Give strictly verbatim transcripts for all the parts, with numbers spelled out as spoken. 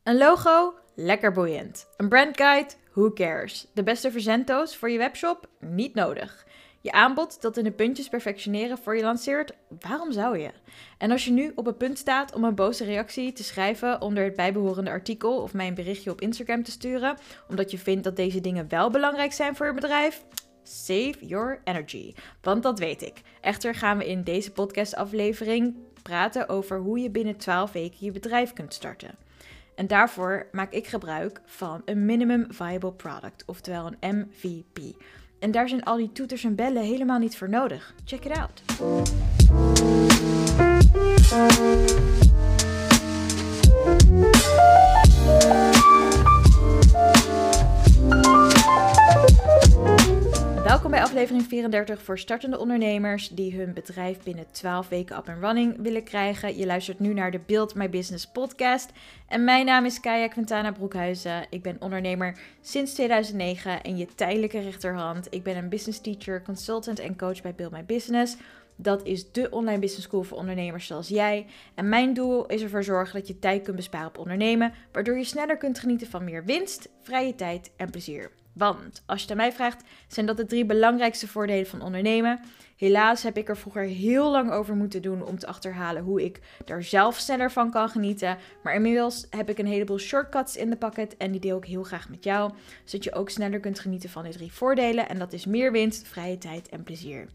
Een logo? Lekker boeiend. Een brandguide? Who cares? De beste verzenddoos voor je webshop? Niet nodig. Je aanbod dat in de puntjes perfectioneren voor je lanceert? Waarom zou je? En als je nu op het punt staat om een boze reactie te schrijven onder het bijbehorende artikel of mij een berichtje op Instagram te sturen, omdat je vindt dat deze dingen wel belangrijk zijn voor je bedrijf? Save your energy. Want dat weet ik. Echter gaan we in deze podcastaflevering praten over hoe je binnen twaalf weken je bedrijf kunt starten. En daarvoor maak ik gebruik van een Minimum Viable Product, oftewel een M V P. En daar zijn al die toeters en bellen helemaal niet voor nodig. Check it out. Welkom bij aflevering vierendertig voor startende ondernemers die hun bedrijf binnen twaalf weken up and running willen krijgen. Je luistert nu naar de Build My Business podcast. En mijn naam is Kaya Quintana Broekhuizen. Ik ben ondernemer sinds tweeduizend negen en je tijdelijke rechterhand. Ik ben een business teacher, consultant en coach bij Build My Business. Dat is de online business school voor ondernemers zoals jij. En mijn doel is ervoor zorgen dat je tijd kunt besparen op ondernemen, waardoor je sneller kunt genieten van meer winst, vrije tijd en plezier. Want, als je het aan mij vraagt, zijn dat de drie belangrijkste voordelen van ondernemen. Helaas heb ik er vroeger heel lang over moeten doen om te achterhalen hoe ik daar zelf sneller van kan genieten. Maar inmiddels heb ik een heleboel shortcuts in de pakket en die deel ik heel graag met jou. Zodat je ook sneller kunt genieten van de drie voordelen en dat is meer winst, vrije tijd en plezier.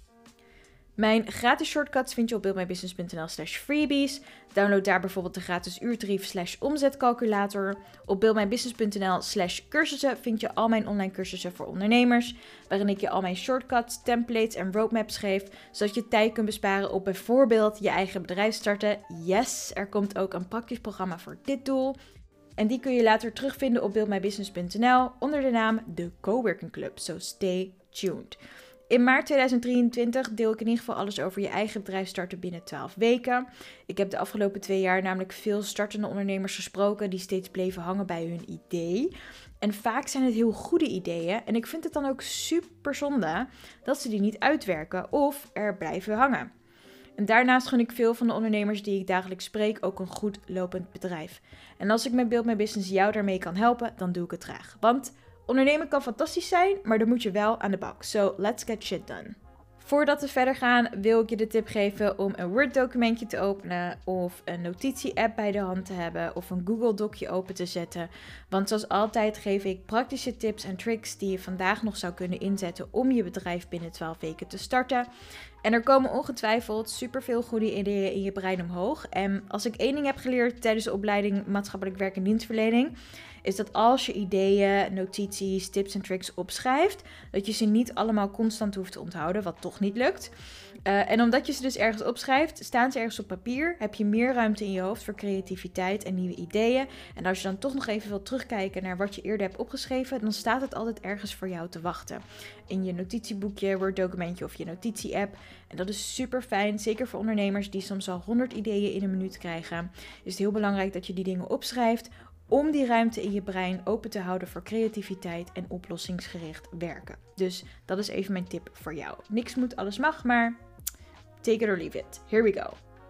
Mijn gratis shortcuts vind je op buildmybusiness.nl slash freebies. Download daar bijvoorbeeld de gratis uurtarief slash omzetcalculator. Op buildmybusiness.nl slash cursussen vind je al mijn online cursussen voor ondernemers, waarin ik je al mijn shortcuts, templates en roadmaps geef, zodat je tijd kunt besparen op bijvoorbeeld je eigen bedrijf starten. Yes, er komt ook een praktisch programma voor dit doel. En die kun je later terugvinden op buildmybusiness.nl onder de naam de Coworking Club, so stay tuned. In maart tweeduizend drieëntwintig deel ik in ieder geval alles over je eigen bedrijf starten binnen twaalf weken. Ik heb de afgelopen twee jaar namelijk veel startende ondernemers gesproken die steeds bleven hangen bij hun idee. En vaak zijn het heel goede ideeën en ik vind het dan ook super zonde dat ze die niet uitwerken of er blijven hangen. En daarnaast gun ik veel van de ondernemers die ik dagelijks spreek ook een goed lopend bedrijf. En als ik met Build My Business jou daarmee kan helpen, dan doe ik het graag. Want ondernemen kan fantastisch zijn, maar dan moet je wel aan de bak. So, let's get shit done. Voordat we verder gaan, wil ik je de tip geven om een Word documentje te openen of een notitie-app bij de hand te hebben of een Google Docje open te zetten. Want zoals altijd geef ik praktische tips en tricks die je vandaag nog zou kunnen inzetten om je bedrijf binnen twaalf weken te starten. En er komen ongetwijfeld superveel goede ideeën in je brein omhoog. En als ik één ding heb geleerd tijdens de opleiding maatschappelijk werk en dienstverlening, is dat als je ideeën, notities, tips en tricks opschrijft, dat je ze niet allemaal constant hoeft te onthouden, wat toch niet lukt. Uh, en omdat je ze dus ergens opschrijft, staan ze ergens op papier, heb je meer ruimte in je hoofd voor creativiteit en nieuwe ideeën. En als je dan toch nog even wilt terugkijken naar wat je eerder hebt opgeschreven, dan staat het altijd ergens voor jou te wachten. In je notitieboekje, Word documentje of je notitie-app. En dat is super fijn, zeker voor ondernemers die soms al honderd ideeën in een minuut krijgen. Is het heel belangrijk dat je die dingen opschrijft, om die ruimte in je brein open te houden voor creativiteit en oplossingsgericht werken. Dus dat is even mijn tip voor jou. Niks moet, alles mag, maar take it or leave it. Here we go.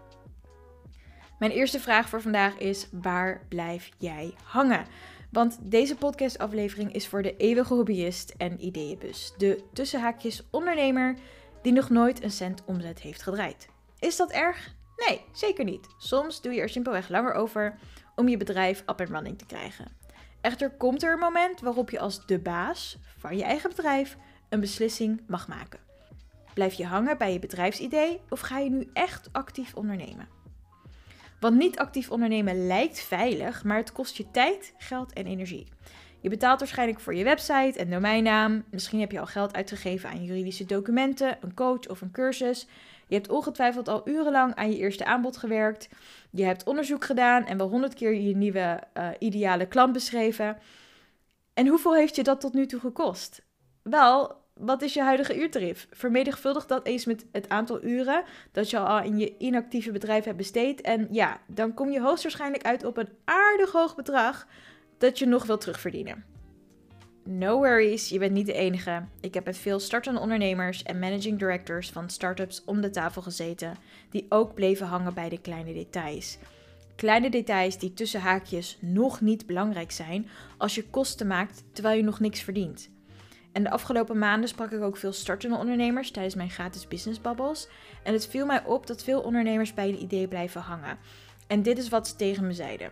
Mijn eerste vraag voor vandaag is: waar blijf jij hangen? Want deze podcastaflevering is voor de eeuwige hobbyist en ideeënbus. De tussenhaakjes ondernemer die nog nooit een cent omzet heeft gedraaid. Is dat erg? Nee, zeker niet. Soms doe je er simpelweg langer over om je bedrijf up and running te krijgen. Echter komt er een moment waarop je als de baas van je eigen bedrijf een beslissing mag maken. Blijf je hangen bij je bedrijfsidee of ga je nu echt actief ondernemen? Want niet actief ondernemen lijkt veilig, maar het kost je tijd, geld en energie. Je betaalt waarschijnlijk voor je website en domeinnaam. Misschien heb je al geld uitgegeven aan juridische documenten, een coach of een cursus. Je hebt ongetwijfeld al urenlang aan je eerste aanbod gewerkt. Je hebt onderzoek gedaan en wel honderd keer je nieuwe uh, ideale klant beschreven. En hoeveel heeft je dat tot nu toe gekost? Wel, wat is je huidige uurtarief? Vermenigvuldig dat eens met het aantal uren dat je al in je inactieve bedrijf hebt besteed. En ja, dan kom je hoogstwaarschijnlijk uit op een aardig hoog bedrag dat je nog wilt terugverdienen. No worries, je bent niet de enige. Ik heb met veel startende ondernemers en managing directors van startups om de tafel gezeten die ook bleven hangen bij de kleine details. Kleine details die tussen haakjes nog niet belangrijk zijn als je kosten maakt terwijl je nog niks verdient. En de afgelopen maanden sprak ik ook veel startende ondernemers tijdens mijn gratis business bubbles. En het viel mij op dat veel ondernemers bij een idee blijven hangen. En dit is wat ze tegen me zeiden.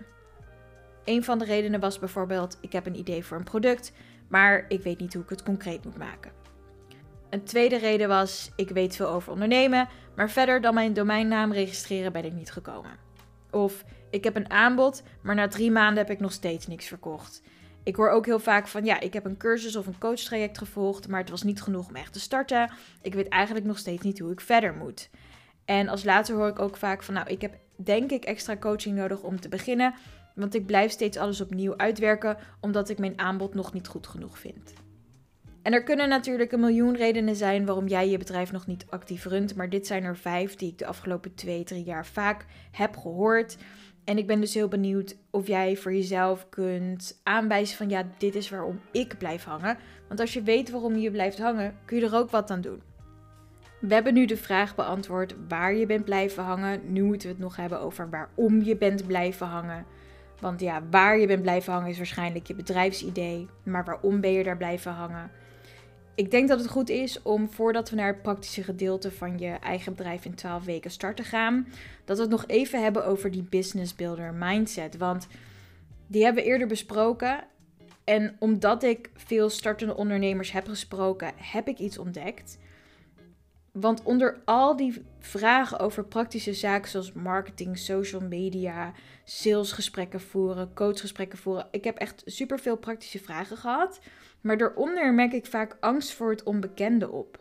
Een van de redenen was bijvoorbeeld, ik heb een idee voor een product, maar ik weet niet hoe ik het concreet moet maken. Een tweede reden was, ik weet veel over ondernemen, maar verder dan mijn domeinnaam registreren ben ik niet gekomen. Of, ik heb een aanbod, maar na drie maanden heb ik nog steeds niks verkocht. Ik hoor ook heel vaak van, ja, ik heb een cursus of een coachtraject gevolgd, maar het was niet genoeg om echt te starten. Ik weet eigenlijk nog steeds niet hoe ik verder moet. En als laatste hoor ik ook vaak van, nou, ik heb denk ik extra coaching nodig om te beginnen, want ik blijf steeds alles opnieuw uitwerken, omdat ik mijn aanbod nog niet goed genoeg vind. En er kunnen natuurlijk een miljoen redenen zijn waarom jij je bedrijf nog niet actief runt, maar dit zijn er vijf die ik de afgelopen twee, drie jaar vaak heb gehoord. En ik ben dus heel benieuwd of jij voor jezelf kunt aanwijzen van ja, dit is waarom ik blijf hangen. Want als je weet waarom je blijft hangen, kun je er ook wat aan doen. We hebben nu de vraag beantwoord waar je bent blijven hangen. Nu moeten we het nog hebben over waarom je bent blijven hangen. Want ja, waar je bent blijven hangen is waarschijnlijk je bedrijfsidee. Maar waarom ben je daar blijven hangen? Ik denk dat het goed is om, voordat we naar het praktische gedeelte van je eigen bedrijf in twaalf weken starten gaan, dat we het nog even hebben over die business builder mindset. Want die hebben we eerder besproken. En omdat ik veel startende ondernemers heb gesproken, heb ik iets ontdekt. Want onder al die vragen over praktische zaken zoals marketing, social media, salesgesprekken voeren, coachgesprekken voeren. Ik heb echt superveel praktische vragen gehad. Maar daaronder merk ik vaak angst voor het onbekende op.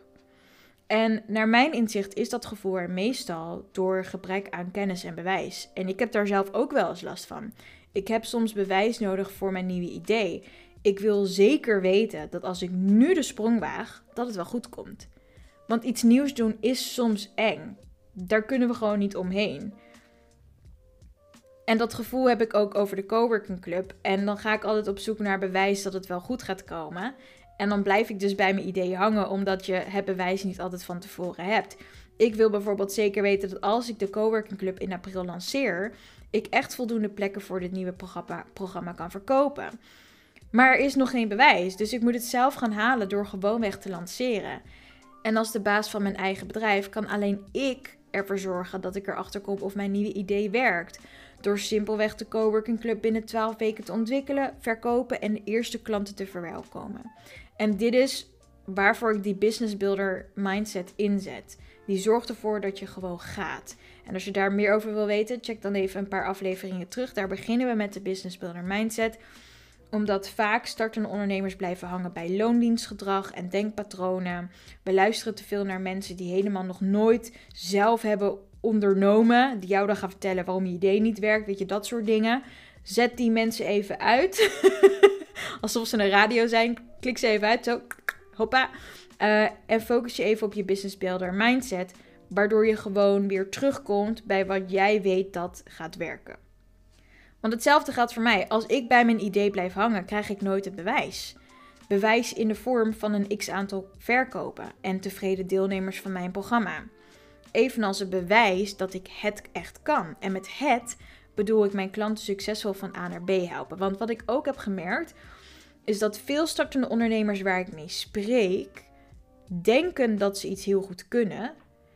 En naar mijn inzicht is dat gevoel er meestal door gebrek aan kennis en bewijs. En ik heb daar zelf ook wel eens last van. Ik heb soms bewijs nodig voor mijn nieuwe idee. Ik wil zeker weten dat als ik nu de sprong waag, dat het wel goed komt. Want iets nieuws doen is soms eng. Daar kunnen we gewoon niet omheen. En dat gevoel heb ik ook over de coworking club. En dan ga ik altijd op zoek naar bewijs dat het wel goed gaat komen. En dan blijf ik dus bij mijn idee hangen, omdat je het bewijs niet altijd van tevoren hebt. Ik wil bijvoorbeeld zeker weten dat als ik de coworking club in april lanceer, ik echt voldoende plekken voor dit nieuwe programma, programma kan verkopen. Maar er is nog geen bewijs, dus ik moet het zelf gaan halen door gewoonweg te lanceren. En als de baas van mijn eigen bedrijf kan alleen ik ervoor zorgen dat ik erachter kom of mijn nieuwe idee werkt. Door simpelweg de coworking club binnen twaalf weken te ontwikkelen, verkopen en de eerste klanten te verwelkomen. En dit is waarvoor ik die business builder mindset inzet. Die zorgt ervoor dat je gewoon gaat. En als je daar meer over wil weten, check dan even een paar afleveringen terug. Daar beginnen we met de business builder mindset. Omdat vaak startende ondernemers blijven hangen bij loondienstgedrag en denkpatronen. We luisteren te veel naar mensen die helemaal nog nooit zelf hebben ondernomen. Die jou dan gaan vertellen waarom je idee niet werkt. Weet je, dat soort dingen. Zet die mensen even uit. Alsof ze een radio zijn. Klik ze even uit. Zo, hoppa. Uh, en focus je even op je business builder mindset. Waardoor je gewoon weer terugkomt bij wat jij weet dat gaat werken. Want hetzelfde geldt voor mij. Als ik bij mijn idee blijf hangen, krijg ik nooit het bewijs. Bewijs in de vorm van een x-aantal verkopen en tevreden deelnemers van mijn programma. Evenals een bewijs dat ik het echt kan. En met het bedoel ik mijn klanten succesvol van A naar B helpen. Want wat ik ook heb gemerkt, is dat veel startende ondernemers waar ik mee spreek, denken dat ze iets heel goed kunnen.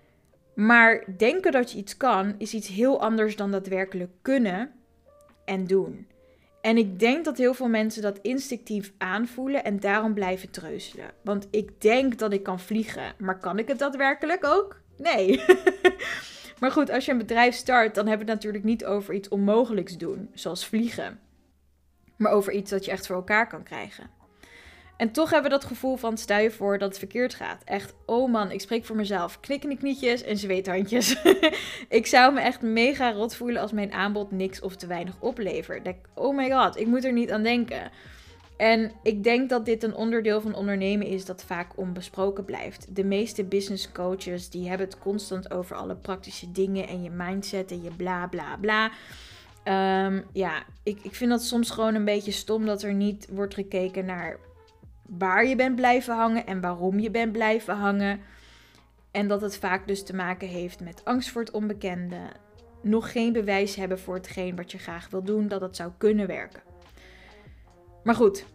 Maar denken dat je iets kan, is iets heel anders dan daadwerkelijk kunnen en doen. En ik denk dat heel veel mensen dat instinctief aanvoelen en daarom blijven treuzelen. Want ik denk dat ik kan vliegen, maar kan ik het daadwerkelijk ook? Nee. Maar goed, als je een bedrijf start, dan hebben we het natuurlijk niet over iets onmogelijks doen, zoals vliegen. Maar over iets dat je echt voor elkaar kan krijgen. En toch hebben we dat gevoel van, stel je voor dat het verkeerd gaat. Echt, oh man, ik spreek voor mezelf. Knikkende knietjes en zweethandjes. Ik zou me echt mega rot voelen als mijn aanbod niks of te weinig oplevert. Denk, oh my god, ik moet er niet aan denken. En ik denk dat dit een onderdeel van ondernemen is dat vaak onbesproken blijft. De meeste business coaches die hebben het constant over alle praktische dingen en je mindset en je bla bla bla. Um, ja, ik, ik vind dat soms gewoon een beetje stom dat er niet wordt gekeken naar waar je bent blijven hangen en waarom je bent blijven hangen. En dat het vaak dus te maken heeft met angst voor het onbekende, nog geen bewijs hebben voor hetgeen wat je graag wil doen, dat het zou kunnen werken. Maar goed,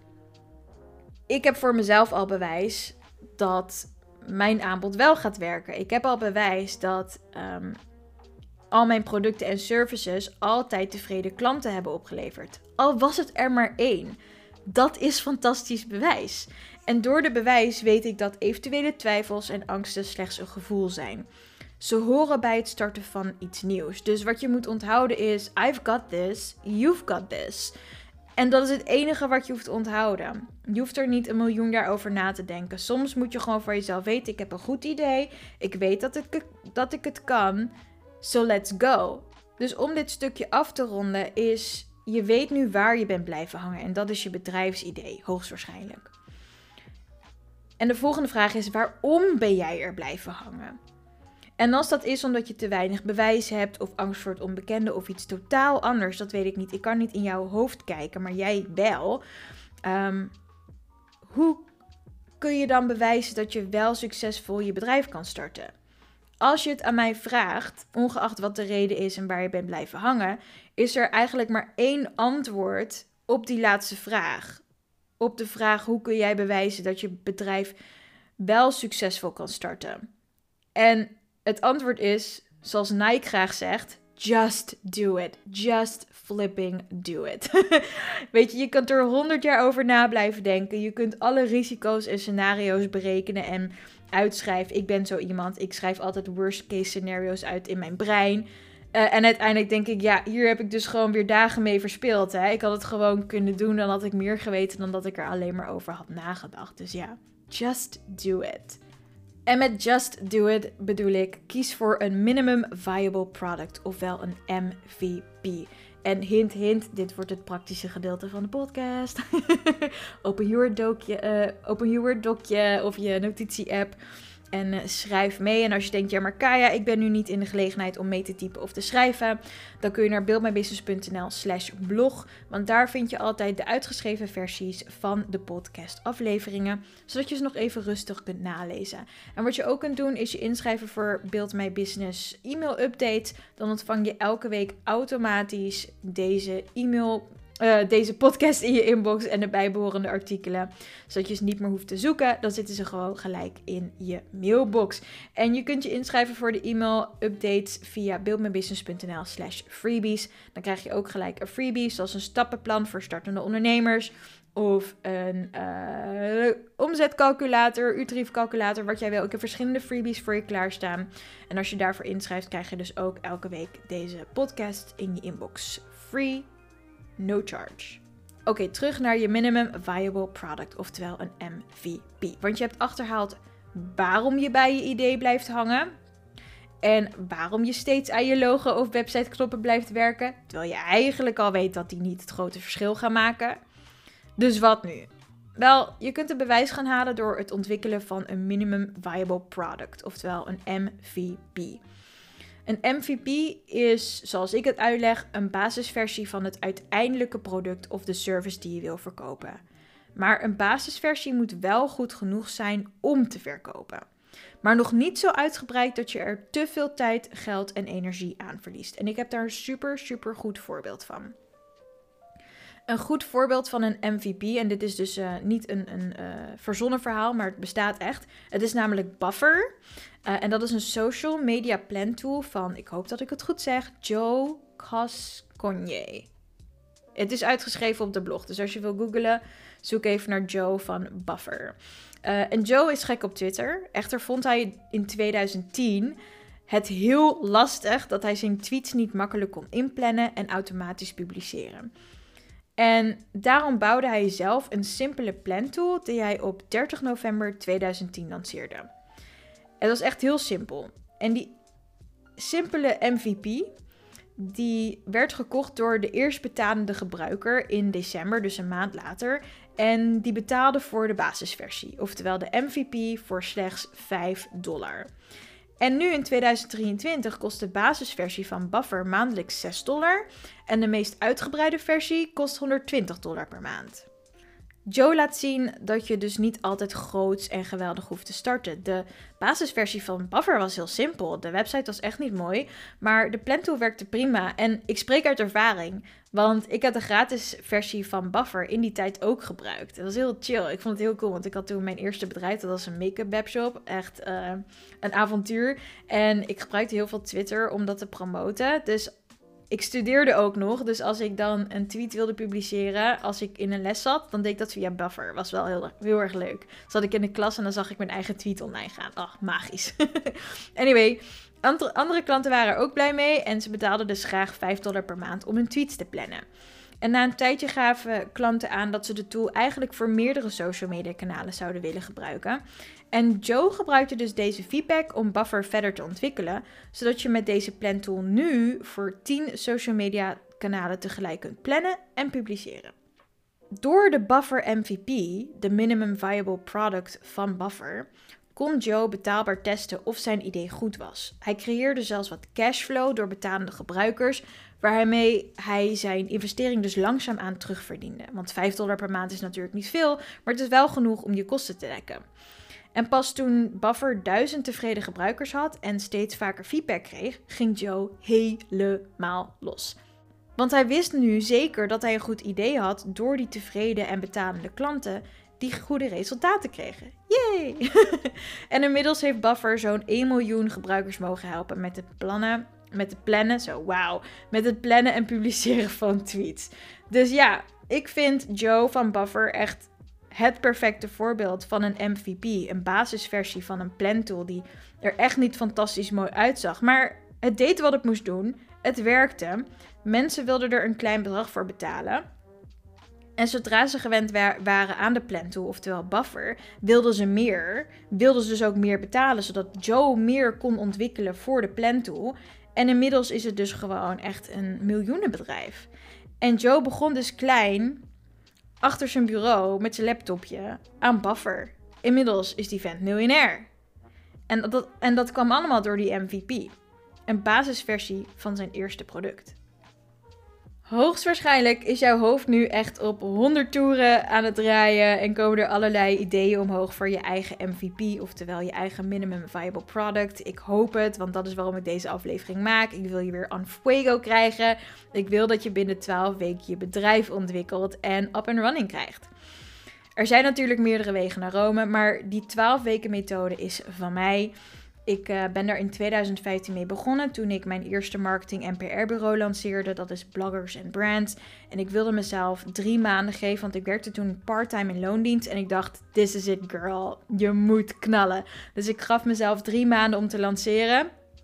ik heb voor mezelf al bewijs dat mijn aanbod wel gaat werken. Ik heb al bewijs dat um, al mijn producten en services altijd tevreden klanten hebben opgeleverd. Al was het er maar één. Dat is fantastisch bewijs. En door de bewijs weet ik dat eventuele twijfels en angsten slechts een gevoel zijn. Ze horen bij het starten van iets nieuws. Dus wat je moet onthouden is, I've got this, you've got this. En dat is het enige wat je hoeft te onthouden. Je hoeft er niet een miljoen jaar over na te denken. Soms moet je gewoon voor jezelf weten, ik heb een goed idee. Ik weet dat, het, dat ik het kan. So let's go. Dus om dit stukje af te ronden is, je weet nu waar je bent blijven hangen. En dat is je bedrijfsidee, hoogstwaarschijnlijk. En de volgende vraag is, waarom ben jij er blijven hangen? En als dat is omdat je te weinig bewijs hebt, of angst voor het onbekende, of iets totaal anders, dat weet ik niet. Ik kan niet in jouw hoofd kijken, maar jij wel. Um, hoe kun je dan bewijzen dat je wel succesvol je bedrijf kan starten? Als je het aan mij vraagt, ongeacht wat de reden is en waar je bent blijven hangen, is er eigenlijk maar één antwoord op die laatste vraag. Op de vraag, hoe kun jij bewijzen dat je bedrijf wel succesvol kan starten? En het antwoord is, zoals Nike graag zegt, just do it. Just flipping do it. Weet je, je kunt er honderd jaar over na blijven denken. Je kunt alle risico's en scenario's berekenen en uitschrijven. Ik ben zo iemand, ik schrijf altijd worst case scenario's uit in mijn brein. Uh, en uiteindelijk denk ik, ja, hier heb ik dus gewoon weer dagen mee verspild. Hè? Ik had het gewoon kunnen doen, dan had ik meer geweten dan dat ik er alleen maar over had nagedacht. Dus ja, just do it. En met just do it bedoel ik, kies voor een minimum viable product, ofwel een M V P. En hint, hint, dit wordt het praktische gedeelte van de podcast. Open je Word-docje, uh, open je Word-docje of je notitie-app en uh, schrijf mee. En als je denkt, ja maar Kaya, ik ben nu niet in de gelegenheid om mee te typen of te schrijven, dan kun je naar buildmybusiness.nl slash blog. Want daar vind je altijd de uitgeschreven versies van de podcast afleveringen, zodat je ze nog even rustig kunt nalezen. En wat je ook kunt doen, is je inschrijven voor Build My Business e-mail update. Dan ontvang je elke week automatisch deze e-mail Uh, deze podcast in je inbox en de bijbehorende artikelen. Zodat je ze niet meer hoeft te zoeken. Dan zitten ze gewoon gelijk in je mailbox. En je kunt je inschrijven voor de e-mail updates via buildmybusiness.nl slash freebies. Dan krijg je ook gelijk een freebie, zoals een stappenplan voor startende ondernemers. Of een uh, omzetcalculator, uurtariefcalculator, wat jij wil. Ik heb verschillende freebies voor je klaarstaan. En als je daarvoor inschrijft, krijg je dus ook elke week deze podcast in je inbox. Free. No charge. Oké, okay, terug naar je minimum viable product, oftewel een M V P. Want je hebt achterhaald waarom je bij je idee blijft hangen. En waarom je steeds aan je logo of website-knoppen blijft werken. Terwijl je eigenlijk al weet dat die niet het grote verschil gaan maken. Dus wat nu? Wel, je kunt een bewijs gaan halen door het ontwikkelen van een minimum viable product, oftewel een M V P. Een M V P is, zoals ik het uitleg, een basisversie van het uiteindelijke product of de service die je wil verkopen. Maar een basisversie moet wel goed genoeg zijn om te verkopen. Maar nog niet zo uitgebreid dat je er te veel tijd, geld en energie aan verliest. En ik heb daar een super, super goed voorbeeld van. Een goed voorbeeld van een M V P, en dit is dus uh, niet een, een uh, verzonnen verhaal, maar het bestaat echt. Het is namelijk Buffer. Uh, en dat is een social media plan tool van, ik hoop dat ik het goed zeg, Joe Cascogne. Het is uitgeschreven op de blog, dus als je wil googlen, zoek even naar Joe van Buffer. Uh, en Joe is gek op Twitter. Echter vond hij in tweeduizend tien het heel lastig dat hij zijn tweets niet makkelijk kon inplannen en automatisch publiceren. En daarom bouwde hij zelf een simpele plantool die hij op dertig november tweeduizend tien lanceerde. Het was echt heel simpel. En die simpele M V P, die werd gekocht door de eerstbetalende gebruiker in december, dus een maand later. En die betaalde voor de basisversie, oftewel de M V P voor slechts vijf dollar. En nu in tweeduizend drieëntwintig kost de basisversie van Buffer maandelijks zes dollar. En de meest uitgebreide versie kost honderdtwintig dollar per maand. Joe laat zien dat je dus niet altijd groots en geweldig hoeft te starten. De basisversie van Buffer was heel simpel. De website was echt niet mooi, maar de plantool werkte prima. En ik spreek uit ervaring, want ik had de gratis versie van Buffer in die tijd ook gebruikt. Dat was heel chill. Ik vond het heel cool, want ik had toen mijn eerste bedrijf, dat was een make-up webshop. Echt uh, een avontuur. En ik gebruikte heel veel Twitter om dat te promoten. Dus ik studeerde ook nog, dus als ik dan een tweet wilde publiceren, als ik in een les zat, dan deed ik dat via Buffer. Was wel heel, heel erg leuk. Zat ik in de klas en dan zag ik mijn eigen tweet online gaan. Oh, magisch. Anyway, andere, andere klanten waren er ook blij mee en ze betaalden dus graag vijf dollar per maand om hun tweets te plannen. En na een tijdje gaven klanten aan dat ze de tool eigenlijk voor meerdere social media kanalen zouden willen gebruiken. En Joe gebruikte dus deze feedback om Buffer verder te ontwikkelen, zodat je met deze plantool nu voor tien social media kanalen tegelijk kunt plannen en publiceren. Door de Buffer M V P, de Minimum Viable Product van Buffer, kon Joe betaalbaar testen of zijn idee goed was. Hij creëerde zelfs wat cashflow door betalende gebruikers, waarmee hij zijn investering dus langzaamaan terugverdiende. Want vijf dollar per maand is natuurlijk niet veel, maar het is wel genoeg om je kosten te dekken. En pas toen Buffer duizend tevreden gebruikers had en steeds vaker feedback kreeg, ging Joe helemaal los. Want hij wist nu zeker dat hij een goed idee had door die tevreden en betalende klanten die goede resultaten kregen. Yay! En inmiddels heeft Buffer zo'n één miljoen gebruikers mogen helpen met de plannen, met het plannen, zo wauw, met het plannen en publiceren van tweets. Dus ja, ik vind Joe van Buffer echt het perfecte voorbeeld van een M V P, een basisversie van een plantool die er echt niet fantastisch mooi uitzag. Maar het deed wat het moest doen, het werkte, mensen wilden er een klein bedrag voor betalen. En zodra ze gewend wa- waren aan de plantool, oftewel Buffer, wilden ze meer, wilden ze dus ook meer betalen, zodat Joe meer kon ontwikkelen voor de plantool. En inmiddels is het dus gewoon echt een miljoenenbedrijf. En Joe begon dus klein achter zijn bureau met zijn laptopje aan Buffer. Inmiddels is die vent miljonair. En dat, en dat kwam allemaal door die M V P. Een basisversie van zijn eerste product. Hoogstwaarschijnlijk is jouw hoofd nu echt op honderd toeren aan het draaien en komen er allerlei ideeën omhoog voor je eigen M V P, oftewel je eigen Minimum Viable Product. Ik hoop het, want dat is waarom ik deze aflevering maak. Ik wil je weer on fuego krijgen. Ik wil dat je binnen twaalf weken je bedrijf ontwikkelt en up and running krijgt. Er zijn natuurlijk meerdere wegen naar Rome, maar die twaalf weken methode is van mij. Ik uh, ben daar in tweeduizend vijftien mee begonnen toen ik mijn eerste marketing- en P R-bureau lanceerde. Dat is Bloggers and Brands. En ik wilde mezelf drie maanden geven, want ik werkte toen part-time in loondienst. En ik dacht, this is it girl, je moet knallen. Dus ik gaf mezelf drie maanden om te lanceren.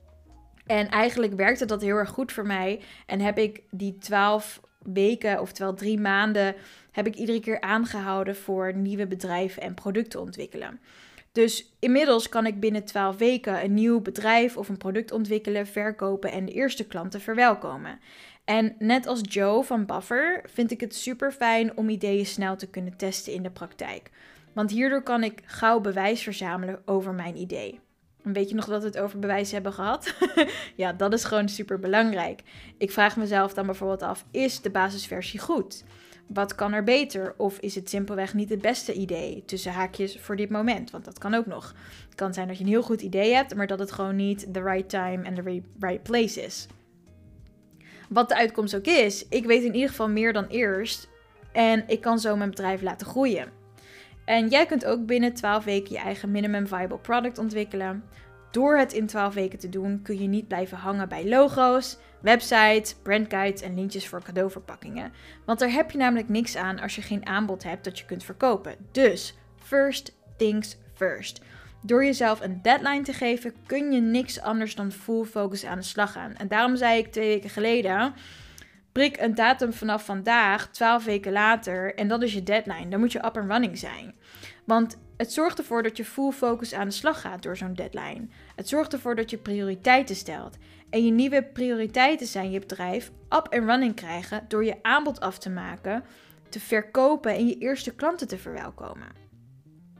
En eigenlijk werkte dat heel erg goed voor mij. En heb ik die twaalf weken, oftewel drie maanden, heb ik iedere keer aangehouden voor nieuwe bedrijven en producten ontwikkelen. Dus inmiddels kan ik binnen twaalf weken een nieuw bedrijf of een product ontwikkelen, verkopen en de eerste klanten verwelkomen. En net als Joe van Buffer vind ik het super fijn om ideeën snel te kunnen testen in de praktijk. Want hierdoor kan ik gauw bewijs verzamelen over mijn idee. En weet je nog dat we het over bewijs hebben gehad? Ja, dat is gewoon super belangrijk. Ik vraag mezelf dan bijvoorbeeld af, is de basisversie goed? Wat kan er beter? Of is het simpelweg niet het beste idee? Tussen haakjes voor dit moment, want dat kan ook nog. Het kan zijn dat je een heel goed idee hebt, maar dat het gewoon niet the right time and the right place is. Wat de uitkomst ook is, ik weet in ieder geval meer dan eerst en ik kan zo mijn bedrijf laten groeien. En jij kunt ook binnen twaalf weken je eigen minimum viable product ontwikkelen. Door het in twaalf weken te doen kun je niet blijven hangen bij logo's, websites, brandguides en lintjes voor cadeauverpakkingen. Want daar heb je namelijk niks aan als je geen aanbod hebt dat je kunt verkopen. Dus, first things first. Door jezelf een deadline te geven kun je niks anders dan full focus aan de slag gaan. En daarom zei ik twee weken geleden, prik een datum vanaf vandaag, twaalf weken later en dat is je deadline. Dan moet je up and running zijn. Want het zorgt ervoor dat je full focus aan de slag gaat door zo'n deadline. Het zorgt ervoor dat je prioriteiten stelt. En je nieuwe prioriteiten zijn je bedrijf up and running krijgen door je aanbod af te maken, te verkopen en je eerste klanten te verwelkomen.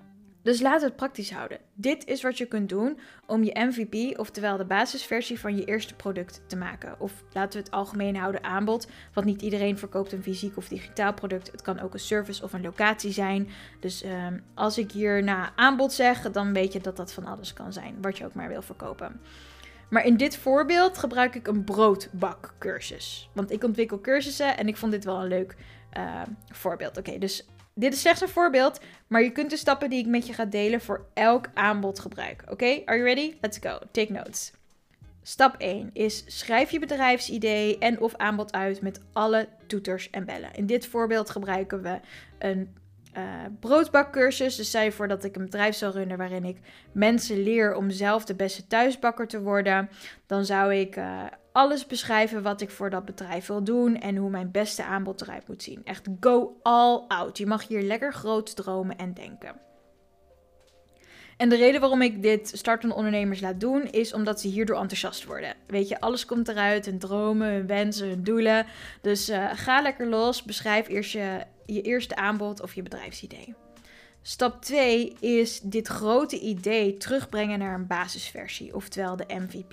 Dus laten we het praktisch houden. Dit is wat je kunt doen om je M V P, oftewel de basisversie van je eerste product te maken. Of laten we het algemeen houden aanbod, want niet iedereen verkoopt een fysiek of digitaal product. Het kan ook een service of een locatie zijn. Dus uh, als ik hier na aanbod zeg, dan weet je dat dat van alles kan zijn, wat je ook maar wil verkopen. Maar in dit voorbeeld gebruik ik een broodbakcursus. Want ik ontwikkel cursussen en ik vond dit wel een leuk uh, voorbeeld. Oké, okay, dus dit is slechts een voorbeeld, maar je kunt de stappen die ik met je ga delen voor elk aanbod gebruiken. Oké, okay? Are you ready? Let's go. Take notes. Stap één is schrijf je bedrijfsidee en of aanbod uit met alle toeters en bellen. In dit voorbeeld gebruiken we een uh, broodbakcursus. Dus stel je voor dat ik een bedrijf zal runnen waarin ik mensen leer om zelf de beste thuisbakker te worden. Dan zou ik uh, alles beschrijven wat ik voor dat bedrijf wil doen en hoe mijn beste aanbod eruit moet zien. Echt go all out. Je mag hier lekker groot dromen en denken. En de reden waarom ik dit startende ondernemers laat doen, is omdat ze hierdoor enthousiast worden. Weet je, alles komt eruit, hun dromen, hun wensen, hun doelen. Dus uh, ga lekker los, beschrijf eerst je, je eerste aanbod of je bedrijfsidee. Stap twee is dit grote idee terugbrengen naar een basisversie, oftewel de M V P.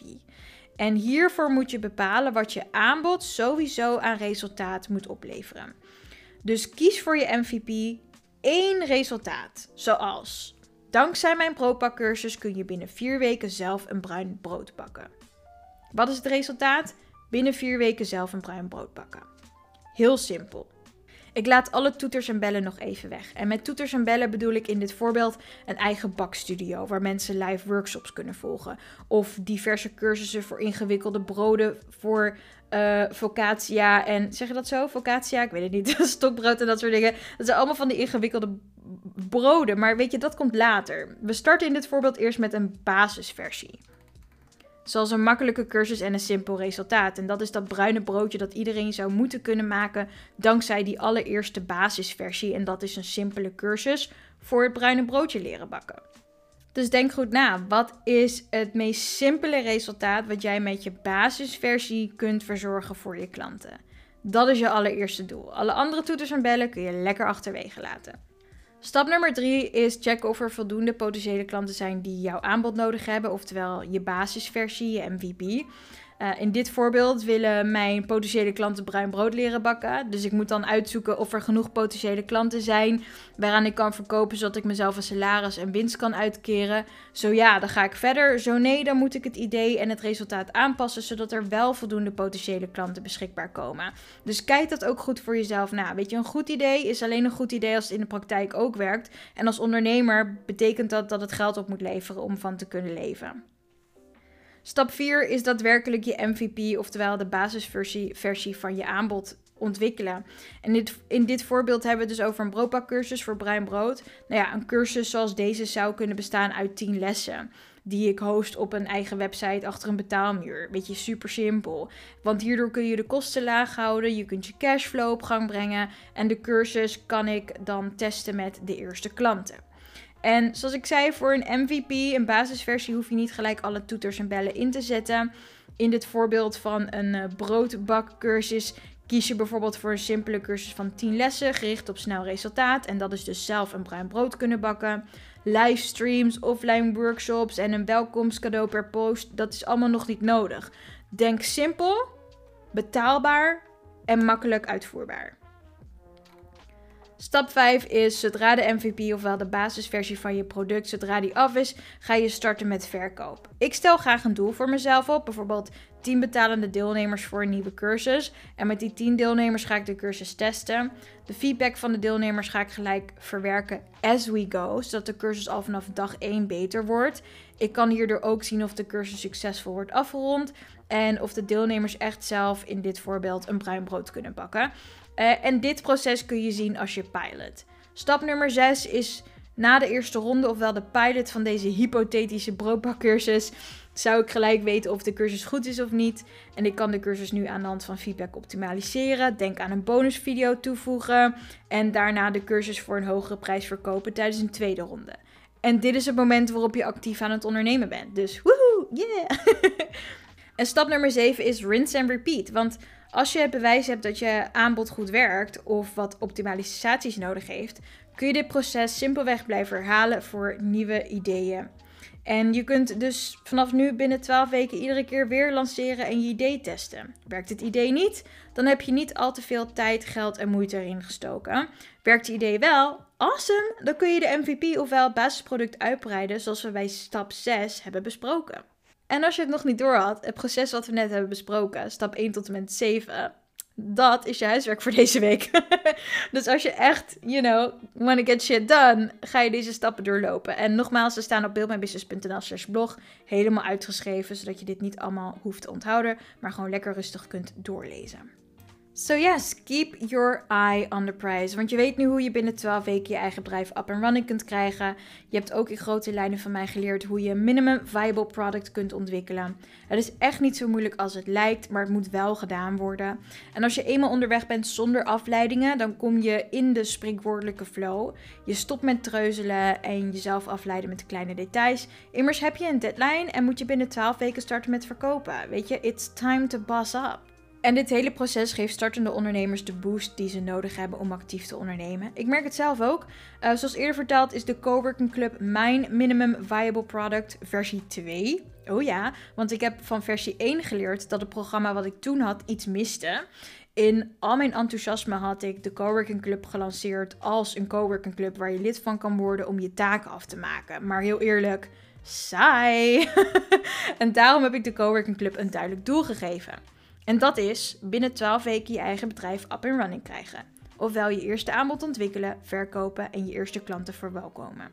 En hiervoor moet je bepalen wat je aanbod sowieso aan resultaat moet opleveren. Dus kies voor je M V P één resultaat, zoals: dankzij mijn broodbakcursus kun je binnen vier weken zelf een bruin brood bakken. Wat is het resultaat? Binnen vier weken zelf een bruin brood bakken. Heel simpel. Ik laat alle toeters en bellen nog even weg. En met toeters en bellen bedoel ik in dit voorbeeld een eigen bakstudio waar mensen live workshops kunnen volgen. Of diverse cursussen voor ingewikkelde broden voor uh, focaccia en, zeg je dat zo? Focaccia? Ik weet het niet. Stokbrood en dat soort dingen. Dat zijn allemaal van die ingewikkelde broden. Maar weet je, dat komt later. We starten in dit voorbeeld eerst met een basisversie. Zoals een makkelijke cursus en een simpel resultaat. En dat is dat bruine broodje dat iedereen zou moeten kunnen maken dankzij die allereerste basisversie. En dat is een simpele cursus voor het bruine broodje leren bakken. Dus denk goed na. Wat is het meest simpele resultaat wat jij met je basisversie kunt verzorgen voor je klanten? Dat is je allereerste doel. Alle andere toeters en bellen kun je lekker achterwege laten. Stap nummer drie is checken of er voldoende potentiële klanten zijn die jouw aanbod nodig hebben, oftewel je basisversie, je M V P. Uh, in dit voorbeeld willen mijn potentiële klanten bruin brood leren bakken. Dus ik moet dan uitzoeken of er genoeg potentiële klanten zijn waaraan ik kan verkopen zodat ik mezelf een salaris en winst kan uitkeren. Zo ja, dan ga ik verder. Zo nee, dan moet ik het idee en het resultaat aanpassen zodat er wel voldoende potentiële klanten beschikbaar komen. Dus kijk dat ook goed voor jezelf na. Weet je, een goed idee is alleen een goed idee als het in de praktijk ook werkt. En als ondernemer betekent dat dat het geld op moet leveren om van te kunnen leven. Stap vier is daadwerkelijk je M V P, oftewel de basisversie versie van je aanbod ontwikkelen. En dit, in dit voorbeeld hebben we het dus over een broodbakcursus voor bruin brood. Nou ja, een cursus zoals deze zou kunnen bestaan uit tien lessen. Die ik host op een eigen website achter een betaalmuur. Weet je, super simpel. Want hierdoor kun je de kosten laag houden. Je kunt je cashflow op gang brengen. En de cursus kan ik dan testen met de eerste klanten. En zoals ik zei, voor een M V P, een basisversie, hoef je niet gelijk alle toeters en bellen in te zetten. In dit voorbeeld van een uh, broodbakcursus kies je bijvoorbeeld voor een simpele cursus van tien lessen, gericht op snel resultaat. En dat is dus zelf een bruin brood kunnen bakken. Livestreams, offline workshops en een welkomstcadeau per post, dat is allemaal nog niet nodig. Denk simpel, betaalbaar en makkelijk uitvoerbaar. Stap vijf is, zodra de M V P, ofwel de basisversie van je product, zodra die af is, ga je starten met verkoop. Ik stel graag een doel voor mezelf op, bijvoorbeeld tien betalende deelnemers voor een nieuwe cursus. En met die tien deelnemers ga ik de cursus testen. De feedback van de deelnemers ga ik gelijk verwerken as we go, zodat de cursus al vanaf dag één beter wordt. Ik kan hierdoor ook zien of de cursus succesvol wordt afgerond en of de deelnemers echt zelf in dit voorbeeld een bruin brood kunnen bakken. Uh, en dit proces kun je zien als je pilot. Stap nummer zes is na de eerste ronde, ofwel de pilot van deze hypothetische broodbakcursus, zou ik gelijk weten of de cursus goed is of niet. En ik kan de cursus nu aan de hand van feedback optimaliseren. Denk aan een bonusvideo toevoegen. En daarna de cursus voor een hogere prijs verkopen tijdens een tweede ronde. En dit is het moment waarop je actief aan het ondernemen bent. Dus woehoe, yeah! En stap nummer zeven is rinse and repeat. Want als je het bewijs hebt dat je aanbod goed werkt of wat optimalisaties nodig heeft, kun je dit proces simpelweg blijven herhalen voor nieuwe ideeën. En je kunt dus vanaf nu binnen twaalf weken iedere keer weer lanceren en je idee testen. Werkt het idee niet, dan heb je niet al te veel tijd, geld en moeite erin gestoken. Werkt het idee wel, awesome, dan kun je de M V P ofwel basisproduct uitbreiden zoals we bij stap zes hebben besproken. En als je het nog niet door had, het proces wat we net hebben besproken, stap één tot en met zeven, dat is je huiswerk voor deze week. Dus als je echt, you know, wanna get shit done, ga je deze stappen doorlopen. En nogmaals, ze staan op buildmybusiness punt n l slash blog helemaal uitgeschreven, zodat je dit niet allemaal hoeft te onthouden, maar gewoon lekker rustig kunt doorlezen. So yes, keep your eye on the prize. Want je weet nu hoe je binnen twaalf weken je eigen bedrijf up and running kunt krijgen. Je hebt ook in grote lijnen van mij geleerd hoe je een minimum viable product kunt ontwikkelen. Het is echt niet zo moeilijk als het lijkt, maar het moet wel gedaan worden. En als je eenmaal onderweg bent zonder afleidingen, dan kom je in de spreekwoordelijke flow. Je stopt met treuzelen en jezelf afleiden met kleine details. Immers heb je een deadline en moet je binnen twaalf weken starten met verkopen. Weet je, it's time to boss up. En dit hele proces geeft startende ondernemers de boost die ze nodig hebben om actief te ondernemen. Ik merk het zelf ook. Uh, zoals eerder verteld is de Coworking Club mijn minimum viable product versie twee. Oh ja, want ik heb van versie één geleerd dat het programma wat ik toen had iets miste. In al mijn enthousiasme had ik de Coworking Club gelanceerd als een Coworking Club waar je lid van kan worden om je taken af te maken. Maar heel eerlijk, saai. En daarom heb ik de Coworking Club een duidelijk doel gegeven. En dat is binnen twaalf weken je eigen bedrijf up and running krijgen. Ofwel je eerste aanbod ontwikkelen, verkopen en je eerste klanten verwelkomen.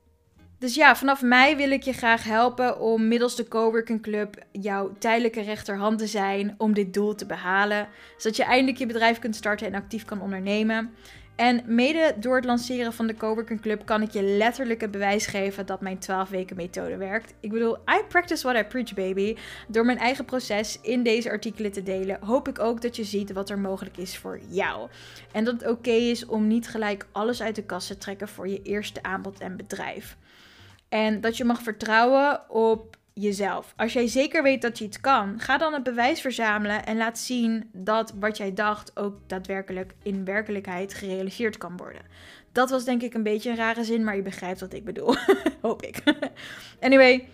Dus ja, vanaf mei wil ik je graag helpen om middels de Coworking Club jouw tijdelijke rechterhand te zijn om dit doel te behalen. Zodat je eindelijk je bedrijf kunt starten en actief kan ondernemen. En mede door het lanceren van de Coworking Club kan ik je letterlijk het bewijs geven dat mijn twaalf weken methode werkt. Ik bedoel, I practice what I preach, baby. Door mijn eigen proces in deze artikelen te delen, hoop ik ook dat je ziet wat er mogelijk is voor jou. En dat het oké is om niet gelijk alles uit de kast te trekken voor je eerste aanbod en bedrijf. En dat je mag vertrouwen op jezelf. Als jij zeker weet dat je iets kan, ga dan het bewijs verzamelen en laat zien dat wat jij dacht ook daadwerkelijk in werkelijkheid gerealiseerd kan worden. Dat was denk ik een beetje een rare zin, maar je begrijpt wat ik bedoel. Hoop ik. Anyway,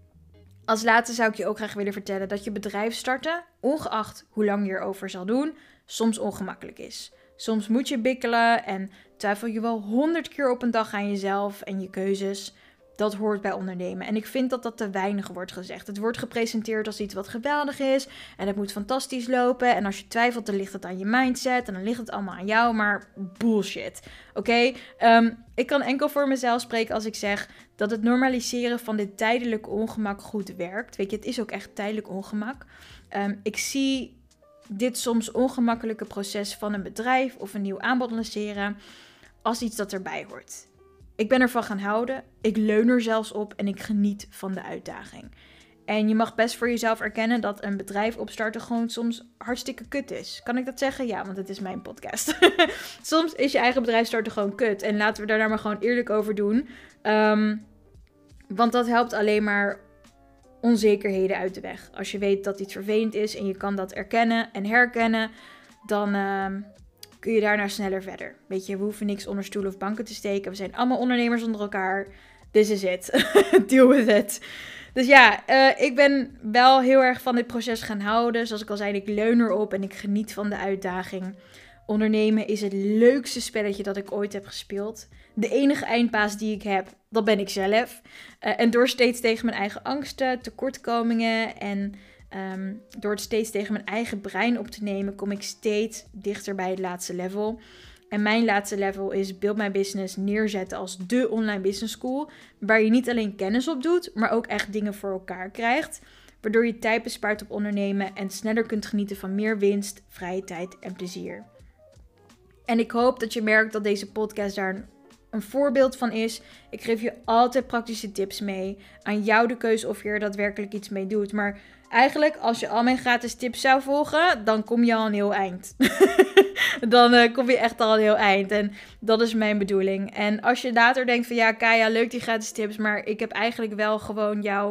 als laatste zou ik je ook graag willen vertellen dat je bedrijf starten, ongeacht hoe lang je erover zal doen, soms ongemakkelijk is. Soms moet je bikkelen en twijfel je wel honderd keer op een dag aan jezelf en je keuzes. Dat hoort bij ondernemen. En ik vind dat dat te weinig wordt gezegd. Het wordt gepresenteerd als iets wat geweldig is. En het moet fantastisch lopen. En als je twijfelt, dan ligt het aan je mindset. En dan ligt het allemaal aan jou. Maar bullshit. Oké? Okay? Um, ik kan enkel voor mezelf spreken als ik zeg dat het normaliseren van dit tijdelijke ongemak goed werkt. Weet je, het is ook echt tijdelijk ongemak. Um, ik zie dit soms ongemakkelijke proces van een bedrijf of een nieuw aanbod lanceren als iets dat erbij hoort. Ik ben ervan gaan houden, ik leun er zelfs op en ik geniet van de uitdaging. En je mag best voor jezelf erkennen dat een bedrijf opstarten gewoon soms hartstikke kut is. Kan ik dat zeggen? Ja, want het is mijn podcast. Soms is je eigen bedrijf starten gewoon kut. En laten we daar nou maar gewoon eerlijk over doen. Um, want dat helpt alleen maar onzekerheden uit de weg. Als je weet dat iets vervelend is en je kan dat erkennen en herkennen, dan Uh, kun je daarna sneller verder. Weet je, we hoeven niks onder stoelen of banken te steken. We zijn allemaal ondernemers onder elkaar. This is it. Deal with it. Dus ja, uh, ik ben wel heel erg van dit proces gaan houden. Zoals ik al zei, ik leun erop en ik geniet van de uitdaging. Ondernemen is het leukste spelletje dat ik ooit heb gespeeld. De enige eindbaas die ik heb, dat ben ik zelf. Uh, en door steeds tegen mijn eigen angsten, tekortkomingen en Um, door het steeds tegen mijn eigen brein op te nemen, kom ik steeds dichter bij het laatste level. En mijn laatste level is Build My Business neerzetten als de online business school. Waar je niet alleen kennis op doet, maar ook echt dingen voor elkaar krijgt. Waardoor je tijd bespaart op ondernemen en sneller kunt genieten van meer winst, vrije tijd en plezier. En ik hoop dat je merkt dat deze podcast daar een een voorbeeld van is. Ik geef je altijd praktische tips mee. Aan jou de keuze of je er daadwerkelijk iets mee doet. Maar eigenlijk, als je al mijn gratis tips zou volgen, dan kom je al een heel eind. dan uh, kom je echt al een heel eind. En dat is mijn bedoeling. En als je later denkt van ja, Kaya, leuk die gratis tips, maar ik heb eigenlijk wel gewoon jouw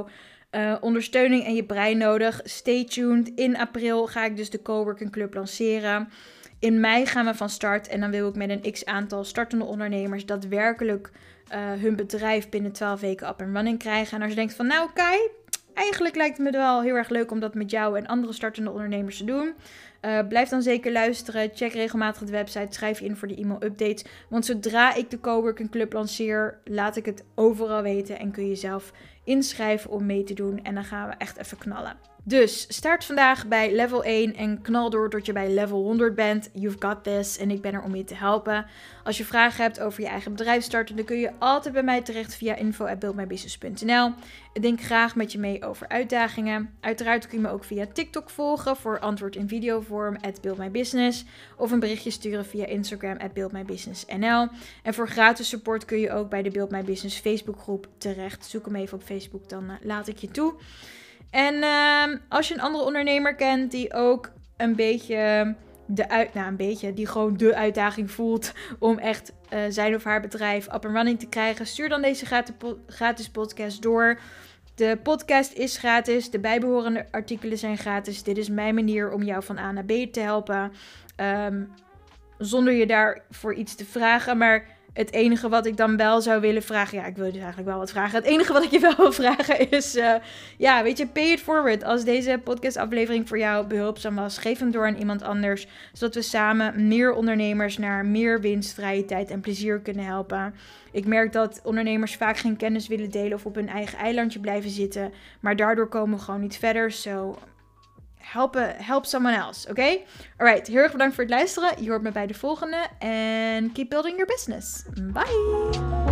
uh, ondersteuning en je brein nodig. Stay tuned. In april ga ik dus de Coworking Club lanceren. In mei gaan we van start en dan wil ik met een x-aantal startende ondernemers daadwerkelijk uh, hun bedrijf binnen twaalf weken up and running krijgen. En als je denkt van nou Kai, eigenlijk lijkt het me wel heel erg leuk om dat met jou en andere startende ondernemers te doen. Uh, blijf dan zeker luisteren. Check regelmatig de website. Schrijf je in voor de e-mail updates. Want zodra ik de Coworking Club lanceer, laat ik het overal weten. En kun je zelf inschrijven om mee te doen. En dan gaan we echt even knallen. Dus start vandaag bij level één en knal door tot je bij level honderd bent. You've got this. En ik ben er om je te helpen. Als je vragen hebt over je eigen bedrijf starten, dan kun je altijd bij mij terecht via info at build my business dot n l. Ik denk graag met je mee over uitdagingen. Uiteraard kun je me ook via TikTok volgen voor antwoord in videovorm at buildmybusiness. Of een berichtje sturen via Instagram at buildmybusiness dot n l. En voor gratis support kun je ook bij de Build My Business Facebookgroep terecht. Zoek hem even op Facebook, dan uh, laat ik je toe. En uh, als je een andere ondernemer kent die ook een beetje de uit, nou een beetje, die gewoon de uitdaging voelt om echt uh, zijn of haar bedrijf up and running te krijgen, stuur dan deze gratis, gratis podcast door. De podcast is gratis, de bijbehorende artikelen zijn gratis. Dit is mijn manier om jou van A naar B te helpen, um, zonder je daarvoor iets te vragen, maar het enige wat ik dan wel zou willen vragen... Ja, ik wil dus eigenlijk wel wat vragen. Het enige wat ik je wel wil vragen is... Uh, ja, weet je, pay it forward. Als deze podcastaflevering voor jou behulpzaam was, geef hem door aan iemand anders. Zodat we samen meer ondernemers naar meer winst, vrije tijd en plezier kunnen helpen. Ik merk dat ondernemers vaak geen kennis willen delen of op hun eigen eilandje blijven zitten. Maar daardoor komen we gewoon niet verder. So... Help, help someone else, oké? Okay? Alright, heel erg bedankt voor het luisteren. Je hoort me bij de volgende. En keep building your business. Bye!